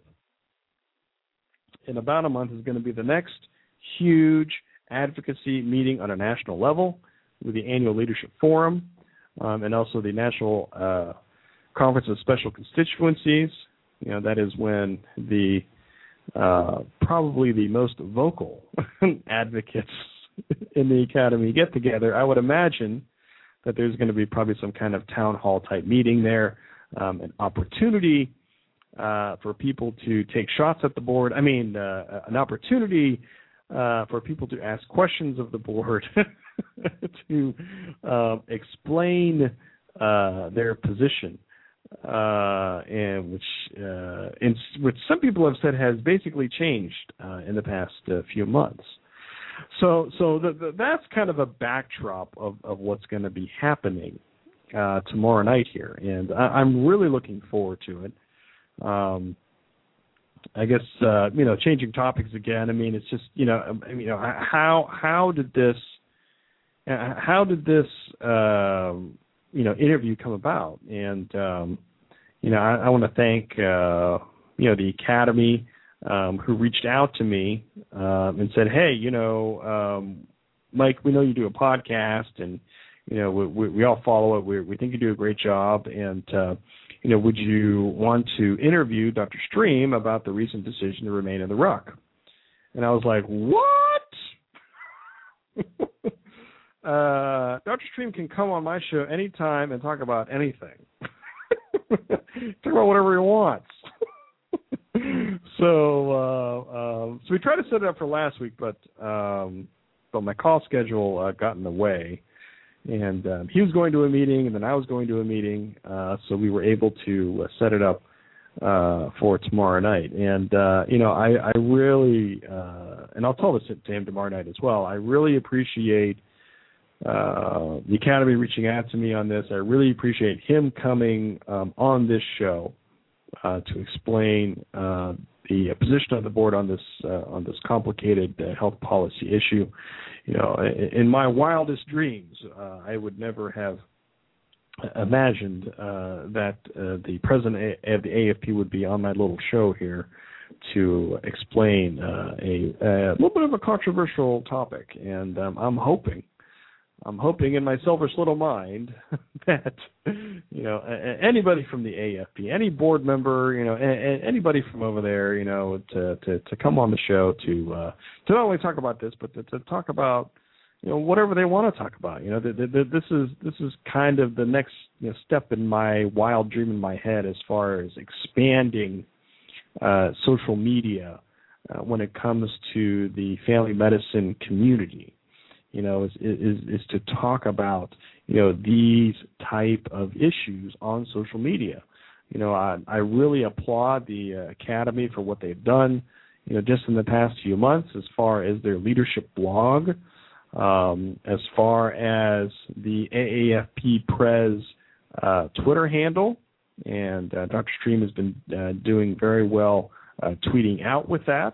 in about a month is going to be the next huge advocacy meeting on a national level with the annual leadership forum, um, and also the National uh, Conference of Special Constituencies. You know, that is when the uh, probably the most vocal advocates in the academy get together. I would imagine that there's going to be probably some kind of town hall type meeting there, um, an opportunity uh, for people to take shots at the board. I mean, uh, an opportunity uh, for people to ask questions of the board, to uh, explain uh, their position, uh, and which, uh, in, which some people have said has basically changed uh, in the past uh, few months. So, so the, the, that's kind of a backdrop of, of what's going to be happening uh, tomorrow night here, and I, I'm really looking forward to it. Um, I guess uh, you know, changing topics again. I mean, it's just you know, you know, how how did this how did this uh, you know interview come about? And um, you know, I, I want to thank uh, you know the Academy. Um, who reached out to me um, and said, hey, you know, um, Mike, we know you do a podcast, and, you know, we, we, we all follow it. We, we think you do a great job. And, uh, you know, would you want to interview Doctor Stream about the recent decision to remain in the Ruck? And I was like, what? uh, Doctor Stream can come on my show anytime and talk about anything. Talk about whatever he wants. So, uh, um, so we tried to set it up for last week, but um, but my call schedule uh, got in the way, and um, he was going to a meeting, and then I was going to a meeting, uh, so we were able to uh, set it up uh, for tomorrow night. And uh, you know, I, I really, uh, and I'll tell this to him tomorrow night as well. I really appreciate uh, the Academy reaching out to me on this. I really appreciate him coming um, on this show. Uh, to explain uh, the position of the board on this uh, on this complicated uh, health policy issue. You know, in, in my wildest dreams, uh, I would never have imagined uh, that uh, the president of the A F P would be on my little show here to explain uh, a, a little bit of a controversial topic. And um, I'm hoping. I'm hoping in my selfish little mind that, you know, anybody from the A F P, any board member, you know, anybody from over there, you know, to, to, to come on the show to uh, to not only talk about this, but to, to talk about, you know, whatever they want to talk about. You know, the, the, this is this is kind of the next you know, step in my wild dream in my head as far as expanding uh, social media uh, when it comes to the family medicine community. You know, is, is is to talk about, you know, these type of issues on social media. You know, I, I really applaud the uh, Academy for what they've done, you know, just in the past few months as far as their leadership blog, um, as far as the A A F P Prez uh, Twitter handle. And uh, Doctor Stream has been uh, doing very well uh, tweeting out with that.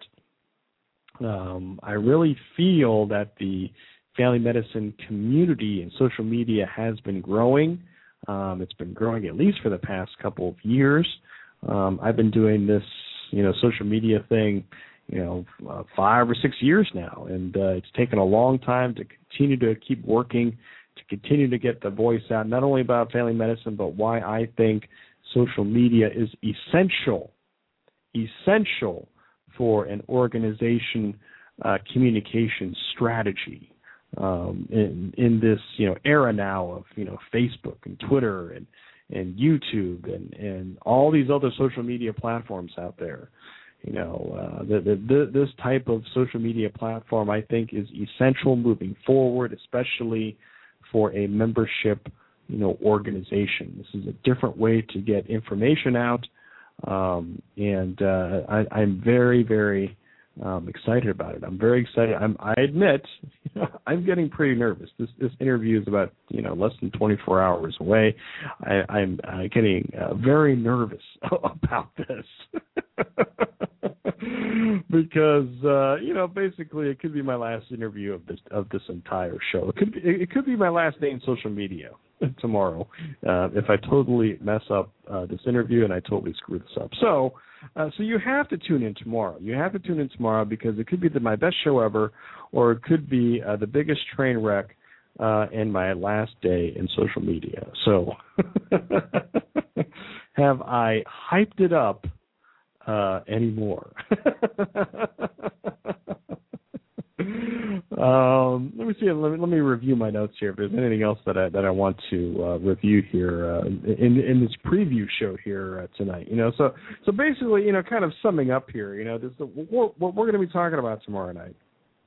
Um, I really feel that the family medicine community and social media has been growing. Um, it's been growing at least for the past couple of years. Um, I've been doing this, you know, social media thing, you know, uh, five or six years now, and uh, it's taken a long time to continue to keep working, to continue to get the voice out, not only about family medicine, but why I think social media is essential, essential for an organization uh, communication strategy. Um, in, in this, you know, era now of, you know, Facebook and Twitter and, and YouTube and, and all these other social media platforms out there, you know, uh, the, the, the, this type of social media platform, I think, is essential moving forward, especially for a membership, you know, organization. This is a different way to get information out Um, and uh, I, I'm very, very um, excited about it. I'm very excited. I'm, I admit, you know, I'm getting pretty nervous. This this interview is about you know less than twenty-four hours away. I, I'm uh, getting uh, very nervous about this because uh, you know basically it could be my last interview of this of this entire show. It could be, it could be my last day in social media tomorrow uh, if I totally mess up uh, this interview and I totally screw this up. So. Uh, so you have to tune in tomorrow. You have to tune in tomorrow because it could be the, my best show ever, or it could be uh, the biggest train wreck uh, in my last day in social media. So have I hyped it up uh, anymore? um, let me see. Let me, let me review my notes here. If there's anything else that I that I want to uh, review here uh, in in this preview show here uh, tonight, you know. So so basically, you know, kind of summing up here, you know, this what, what we're going to be talking about tomorrow night.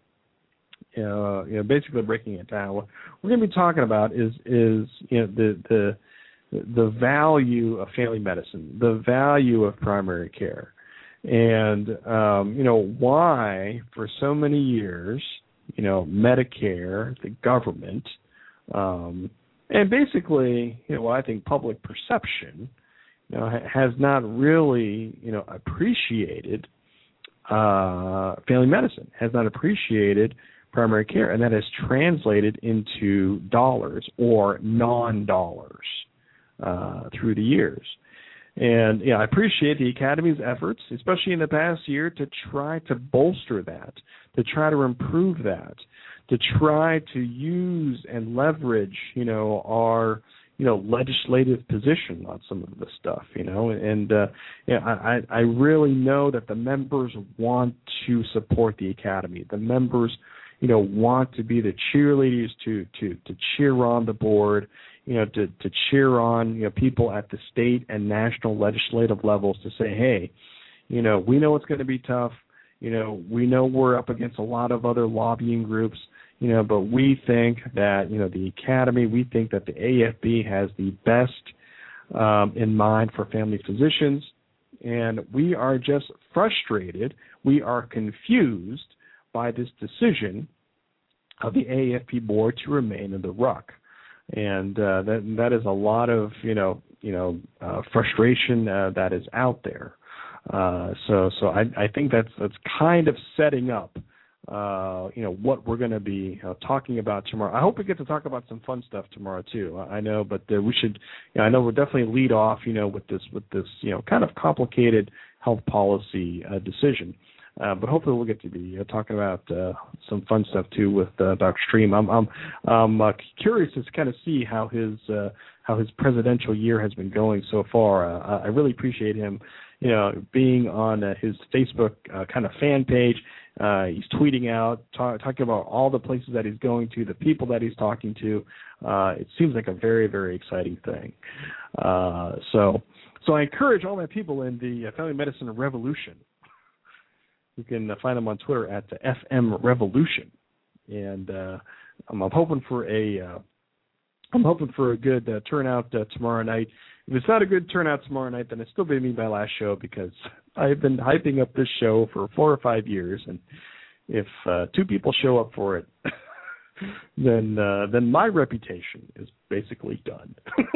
Uh, you know, basically breaking it down. What we're going to be talking about is is you know the the the value of family medicine, the value of primary care. And, um, you know, why for so many years, you know, Medicare, the government, um, and basically, you know, I think public perception, you know, ha- has not really, you know, appreciated uh, family medicine, has not appreciated primary care, and that has translated into dollars or non-dollars uh, through the years. And yeah, I appreciate the Academy's efforts, especially in the past year, to try to bolster that, to try to improve that, to try to use and leverage, you know, our, you know, legislative position on some of this stuff, you know. And uh, yeah, I, I really know that the members want to support the Academy. The members, you know, want to be the cheerleaders to to to cheer on the board. You know, to, to cheer on, you know, people at the state and national legislative levels to say, hey, you know, we know it's going to be tough. You know, we know we're up against a lot of other lobbying groups, you know, but we think that, you know, the Academy, we think that the A F B has the best um, in mind for family physicians. And we are just frustrated. We are confused by this decision of the A F B board to remain in the ruck. And uh, that that is a lot of you know you know uh, frustration uh, that is out there. Uh, so so I, I think that's that's kind of setting up uh, you know what we're going to be uh, talking about tomorrow. I hope we get to talk about some fun stuff tomorrow too. I know, but uh, we should. You know, I know we'll definitely lead off you know with this with this you know kind of complicated health policy uh, decision. Uh, but hopefully we'll get to be uh, talking about uh, some fun stuff too with uh, Doctor Stream. I'm I'm, I'm uh, curious to kind of see how his uh, how his presidential year has been going so far. Uh, I really appreciate him, you know, being on uh, his Facebook uh, kind of fan page. Uh, he's tweeting out, ta- talking about all the places that he's going to, the people that he's talking to. Uh, it seems like a very very exciting thing. Uh, so so I encourage all my people in the family medicine revolution. You can find them on Twitter at the F M Revolution, and uh, I'm, I'm hoping for a uh, I'm hoping for a good uh, turnout uh, tomorrow night. If it's not a good turnout tomorrow night, then it's still going to be my last show because I've been hyping up this show for four or five years, and if uh, two people show up for it, then uh, then my reputation is basically done.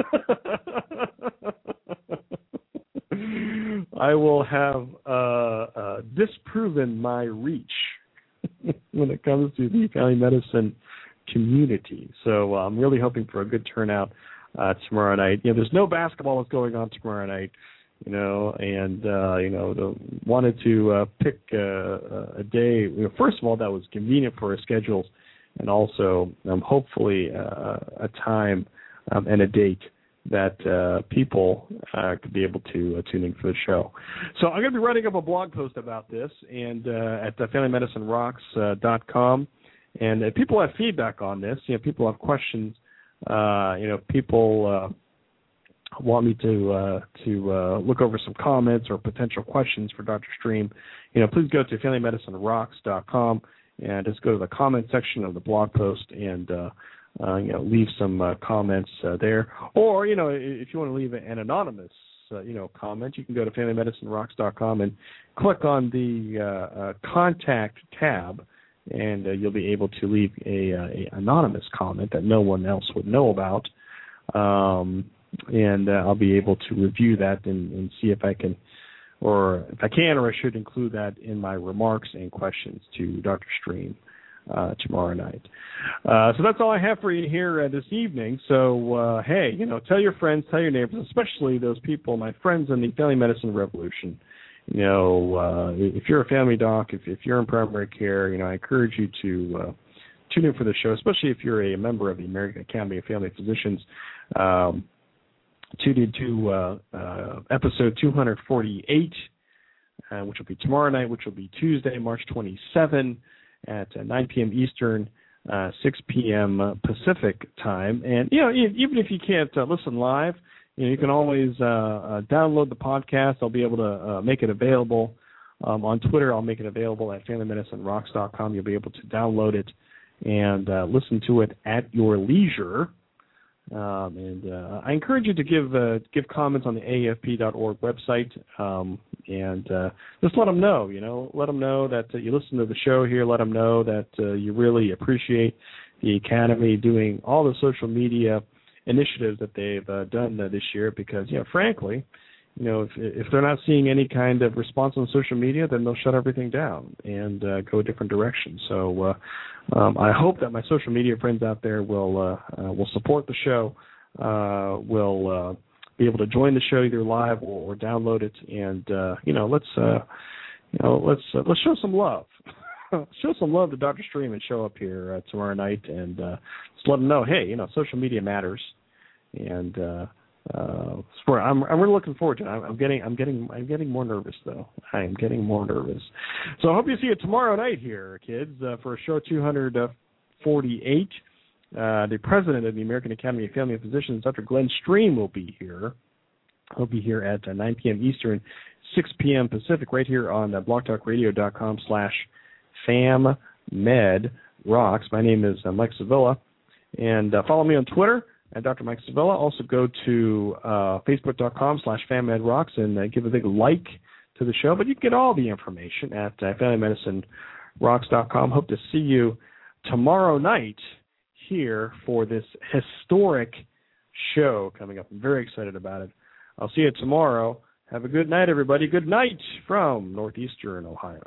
I will have uh, uh, disproven my reach when it comes to the family medicine community. So uh, I'm really hoping for a good turnout uh, tomorrow night. You know, there's no basketball that's going on tomorrow night, you know, and, uh, you know, the, wanted to uh, pick uh, a day, you know, first of all, that was convenient for our schedules, and also um, hopefully uh, a time um, and a date that uh, people uh, could be able to uh, tune in for the show. So I'm going to be writing up a blog post about this and uh, at uh, family medicine rocks dot com. And if people have feedback on this, you know, people have questions, uh, you know, people uh, want me to uh, to uh, look over some comments or potential questions for Doctor Stream, you know, please go to family medicine rocks dot com and just go to the comment section of the blog post and uh, Uh, you know, leave some uh, comments uh, there, or you know, if you want to leave an anonymous uh, you know, comment, you can go to family medicine rocks dot com and click on the uh, uh, contact tab, and uh, you'll be able to leave a, a, a anonymous comment that no one else would know about. Um, and uh, I'll be able to review that and, and see if I can, or if I can, or I should include that in my remarks and questions to Doctor Stream uh, tomorrow night. Uh, so that's all I have for you here uh, this evening. So, uh, hey, you know, tell your friends, tell your neighbors, especially those people, my friends in the family medicine revolution. You know, uh, if you're a family doc, if, if you're in primary care, you know, I encourage you to uh, tune in for the show, especially if you're a member of the American Academy of Family Physicians. Um, tune into uh, uh, episode two forty-eight, uh, which will be tomorrow night, which will be Tuesday, March twenty-seventh at uh, nine p.m. Eastern, uh, six p.m. Pacific time. And, you know, even if you can't uh, listen live, you know, you can always uh, uh, download the podcast. I'll be able to uh, make it available um, on Twitter. I'll make it available at family medicine rocks dot com. You'll be able to download it and uh, listen to it at your leisure. Um, and uh, I encourage you to give uh, give comments on the A A F P dot org website, um, and uh, just let them know. You know, let them know that uh, you listen to the show here. Let them know that uh, you really appreciate the Academy doing all the social media initiatives that they've uh, done uh, this year. Because, you know, frankly, you know, if if they're not seeing any kind of response on social media, then they'll shut everything down and uh, go a different direction. So uh, um, I hope that my social media friends out there will uh, uh, will support the show, uh, will uh, be able to join the show either live or, or download it, and uh, you know, let's uh, you know let's uh, let's show some love. Show some love to Doctor Stream and show up here uh, tomorrow night, and uh, just let them know, hey, you know, social media matters, and. Uh, Uh, I'm I'm really looking forward to it. I'm, I'm getting I'm getting I'm getting more nervous though. I am getting more nervous. So I hope you see you tomorrow night here, kids, uh, for show two forty-eight. Uh, the president of the American Academy of Family Physicians, Doctor Glenn Stream, will be here. He'll be here at uh, nine p.m. Eastern, six p.m. Pacific, right here on uh, blog talk radio dot com slash fam med rocks. My name is uh, Mike Sevilla, and uh, follow me on Twitter at Doctor Mike Sevilla. Also go to uh, facebook dot com slash fam med rocks and uh, give a big like to the show. But you can get all the information at uh, family medicine rocks dot com. Hope to see you tomorrow night here for this historic show coming up. I'm very excited about it. I'll see you tomorrow. Have a good night, everybody. Good night from Northeastern Ohio.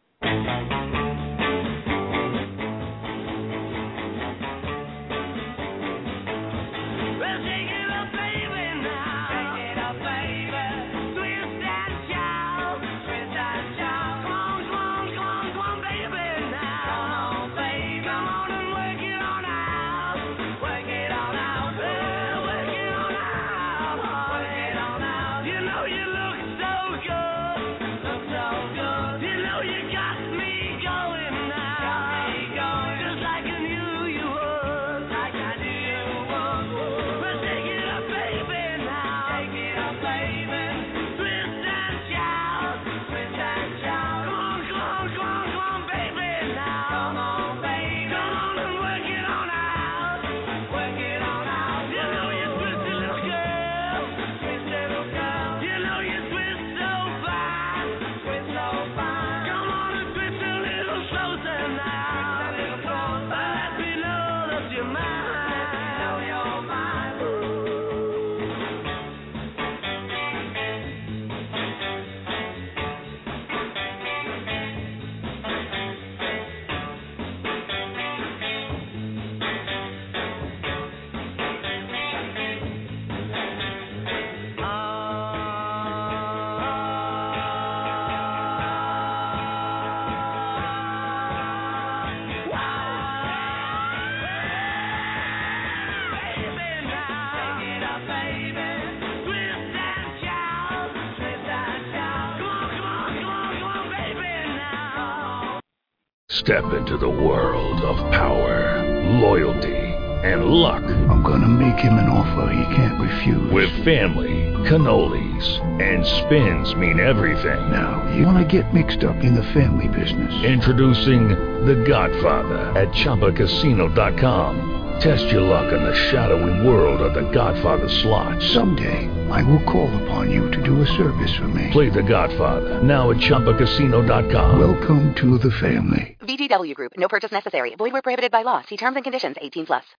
Step into the world of power, loyalty, and luck. I'm gonna make him an offer he can't refuse. With family, cannolis, and spins mean everything. Now, you wanna get mixed up in the family business. Introducing The Godfather at Chumba Casino dot com. Test your luck in the shadowy world of The Godfather slot. Someday, I will call upon you to do a service for me. Play The Godfather, now at Chumba Casino dot com. Welcome to the family. V G W Group. No purchase necessary. Void where prohibited by law. See terms and conditions. eighteen plus.